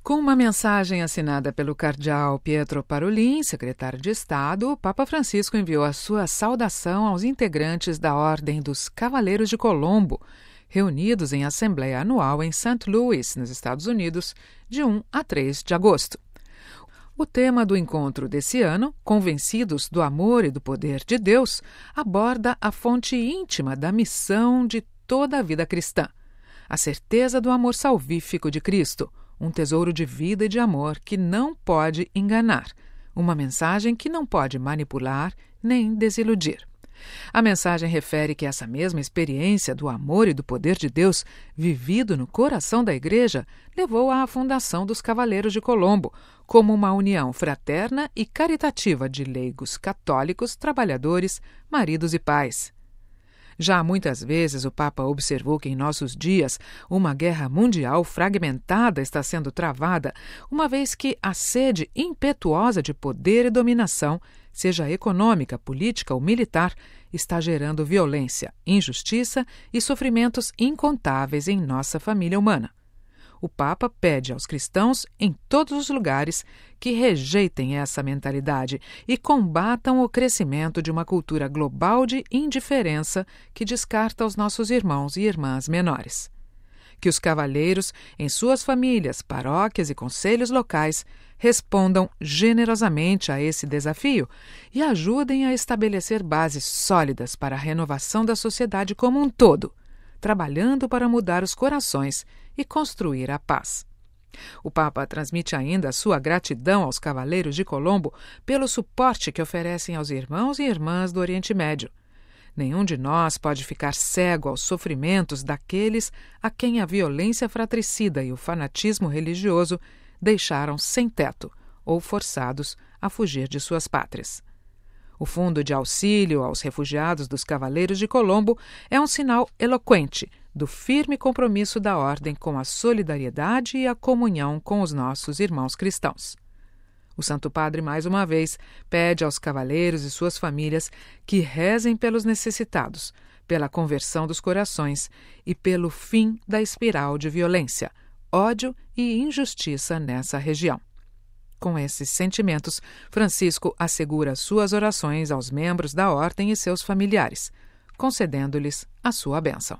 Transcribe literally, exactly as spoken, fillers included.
Com uma mensagem assinada pelo cardeal Pietro Parolin, secretário de Estado, o Papa Francisco enviou a sua saudação aos integrantes da Ordem dos Cavaleiros de Colombo, reunidos em assembleia anual em Saint Louis, nos Estados Unidos, de um a três de agosto. O tema do encontro desse ano, Convencidos do Amor e do Poder de Deus, aborda a fonte íntima da missão de toda a vida cristã, a certeza do amor salvífico de Cristo, um tesouro de vida e de amor que não pode enganar, uma mensagem que não pode manipular nem desiludir. A mensagem refere que essa mesma experiência do amor e do poder de Deus, vivido no coração da Igreja, levou à fundação dos Cavaleiros de Colombo, como uma união fraterna e caritativa de leigos católicos, trabalhadores, maridos e pais. Já muitas vezes o Papa observou que em nossos dias uma guerra mundial fragmentada está sendo travada, uma vez que a sede impetuosa de poder e dominação, seja econômica, política ou militar, está gerando violência, injustiça e sofrimentos incontáveis em nossa família humana. O Papa pede aos cristãos, em todos os lugares, que rejeitem essa mentalidade e combatam o crescimento de uma cultura global de indiferença que descarta os nossos irmãos e irmãs menores. Que os cavaleiros, em suas famílias, paróquias e conselhos locais, respondam generosamente a esse desafio e ajudem a estabelecer bases sólidas para a renovação da sociedade como um todo, trabalhando para mudar os corações e construir a paz. O Papa transmite ainda a sua gratidão aos Cavaleiros de Colombo pelo suporte que oferecem aos irmãos e irmãs do Oriente Médio. Nenhum de nós pode ficar cego aos sofrimentos daqueles a quem a violência fratricida e o fanatismo religioso deixaram sem teto ou forçados a fugir de suas pátrias. O Fundo de Auxílio aos Refugiados dos Cavaleiros de Colombo é um sinal eloquente do firme compromisso da Ordem com a solidariedade e a comunhão com os nossos irmãos cristãos. O Santo Padre, mais uma vez, pede aos cavaleiros e suas famílias que rezem pelos necessitados, pela conversão dos corações e pelo fim da espiral de violência, ódio e injustiça nessa região. Com esses sentimentos, Francisco assegura suas orações aos membros da Ordem e seus familiares, concedendo-lhes a sua bênção.